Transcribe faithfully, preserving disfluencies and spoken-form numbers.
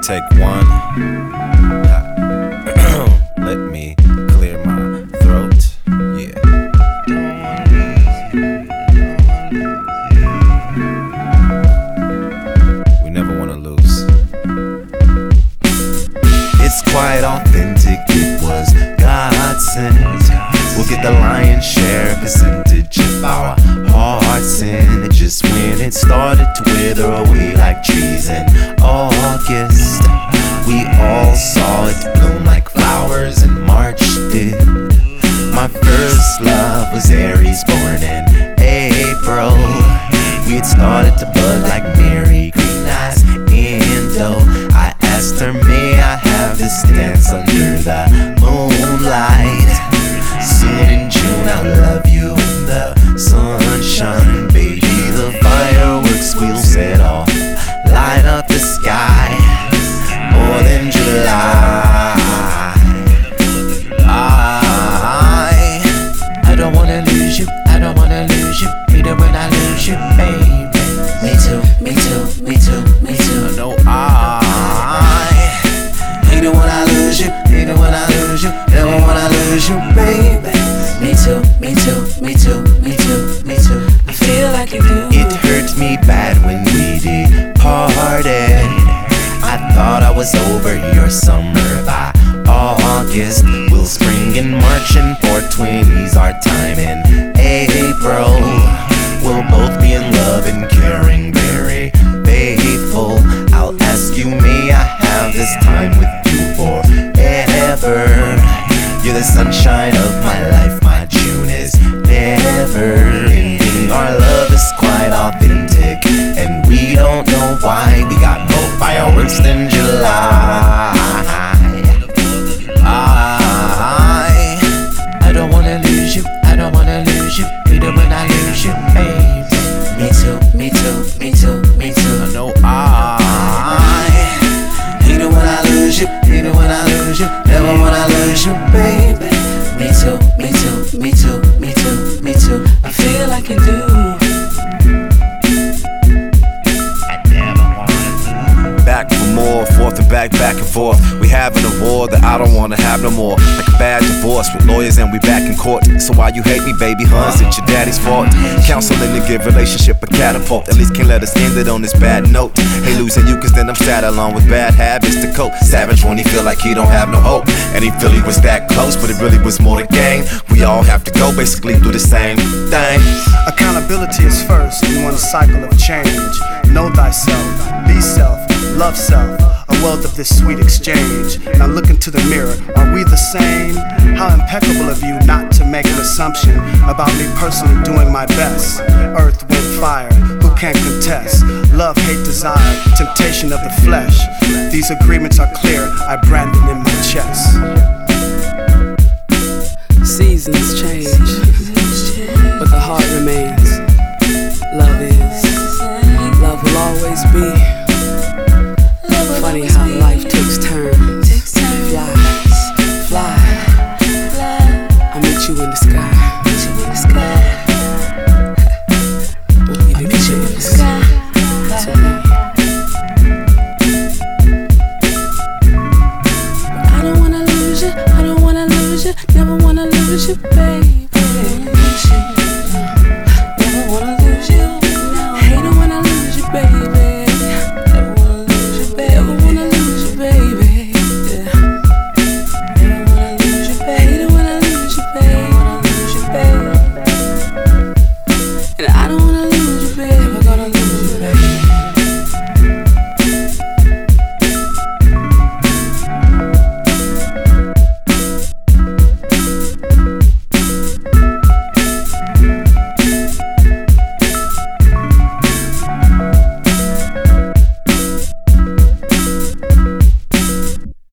Take one. Let me clear my throat. Yeah. We never wanna lose. It's quite authentic, it was God sent. We'll get the lion's share percentage of our hearts in. It just when it started to wither away like trees in August, we all saw it bloom like flowers and March did. My first love was Aries, born in April. We had started to bud like Mary, green eyes, Indo. I asked her, may I have this dance under the moonlight? Soon in June, I'll love you in the sunshine. Baby, the fireworks we'll set off light up the sky more than July. I, I don't wanna lose you, I don't wanna lose you, even when I lose you, baby. Me too, me too, me too, me too. I know I hate it when I lose you, hate it when I lose you, never when I lose you, baby. Me too, me too, me too, me too, me too. I feel like you do. It hurt me bad when we departed. I thought I was over your summer by August. We'll spring and March and four twenties our time in April. We'll both be in love and caring, very faithful. I'll ask you, may I have this time with you forever? You're the sunshine of my life, my June is never ending. Our love is quite authentic, and we don't know why. We got more fireworks than July. I, I don't wanna lose you, I don't wanna lose you, even when I lose you, baby. Me too, me too, me too, me too. I know I hate it when I lose you, hate it when I lose you, never when I lose you, baby. Me too, me too, me too, me too, me too. I feel like you do. Back for more, forth and back, back and forth. We having a war that I don't wanna have no more. Like a bad divorce with lawyers and we back in court. So why you hate me, baby, huh? Is it your daddy's fault? Counseling to give relationship a catapult. At least can't let us end it on this bad note. Hey, losing you cause then I'm sad along with bad habits to cope. Savage when he feel like he don't have no hope. And he feel he was that close, but it really was more to gain. We all have to go basically through the same thing. Accountability is first, we want a cycle of change. Know thyself, be self, love self, a wealth of this sweet exchange. Now look into the mirror, are we the same? How impeccable of you not to make an assumption about me personally doing my best. Earth, wind, fire, who can contest? Love, hate, desire, temptation of the flesh. These agreements are clear, I brand them in my chest. Seasons change, but the heart remains. Love is, love will always be. Funny how